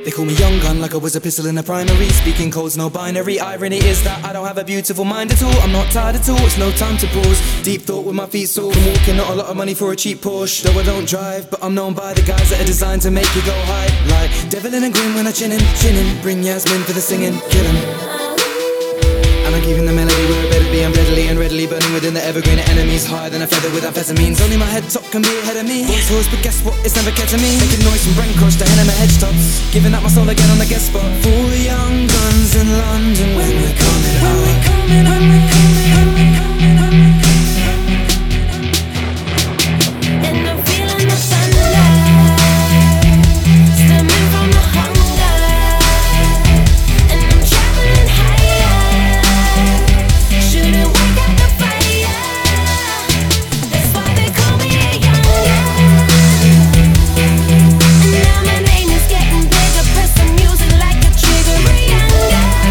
They call me young gun like I was a pistol in a primary. Speaking code's no binary. Irony is that I don't have a beautiful mind at all. I'm not tired at all, it's no time to pause. Deep thought with my feet sore from walking. Not a lot of money for a cheap Porsche. Though I don't drive, but I'm known by the guys that are designed to make you go high. Like Devlin and Green when I chinnin'. Bring Yasmin for the singing, kill 'em. And I'm keeping the melody where it better be. I'm readily and readily burning within the evergreen of enemies. Higher than a feather with amphetamines. Only my head top can be ahead of me. Voice hoarse, but guess what? It's never ketamine. Making noise from brain crush to hen in my hedge tops. Giving up my soul again on the guest spot. For young guns in London when we're coming out. When we're coming, when we're coming, when we're coming, when we're coming. And I'm feeling the thunder, stemming from the hunger. And I'm traveling higher, shooting way out the fire. That's why they call me a young gun. And now my name is getting bigger, pressing music like a trigger. A young gun.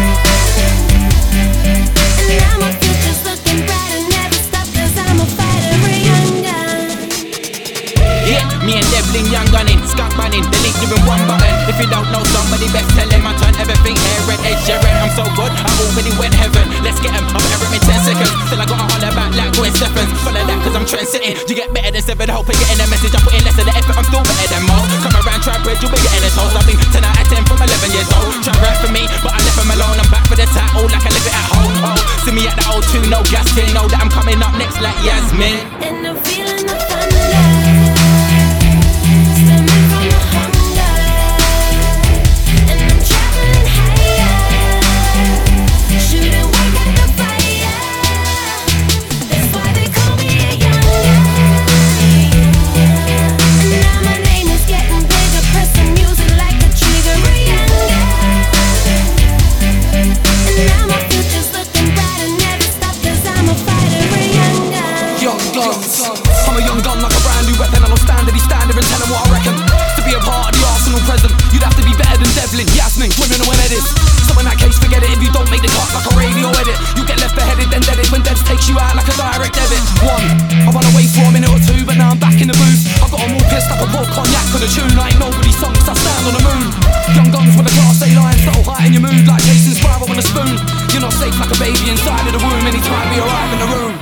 And now my future's looking brighter, never stop 'cause I'm a fighter. A young gun. Yeah, me and Devlin young gunning, skunk bunning, the link doing one button. If you don't know somebody, best tell him I turn everything hair red, edge red. I'm so good, I already went heaven. Let's get him, I'm error in 10 seconds. Till I gotta holler back like Gwen Stephens. Follow that 'cause I'm trend setting. You get better than 7, hope of getting a message. I put in less of the effort, I'm still better than most. Come around, try bread, you'll be getting a toast. I've been 10 out of 10 from 11 years old. Try rap for me, but I left him alone. I'm back for the title like I live it at home. Oh, see me at the O2, no gas tin. Know that I'm coming up next like Yasmin. And I'm feeling the thunder, stemming from the hunger. And I'm traveling higher, shooting way out the fire. That's why they call me a young gun. And now my name is getting bigger, pressing music like a trigger. A young gun. And now my future's looking brighter, never stop 'cause I'm a fighter. A young gun. Young guns. I'm a young gun like a brand new weapon. And I'll stand at his standard and tell him what I reckon. To be a part of the Arsenal present, you'd have to be better than Devlin, Yasmin, women and when it is. So in that case, forget it. If you don't make the cut like a radio edit, you get left beheaded, then dead it when Devs takes you out like a direct debit. I run away for a minute or two, but now I'm back in the booth. I got 'em all pissed like a pour cognac on a tune. I ain't nobody's song 'cause I stand on the moon. Young guns with a class A line, so high in your mood like Jason Spiral with a spoon. You're not safe like a baby inside of the womb. Anytime we arrive in the room.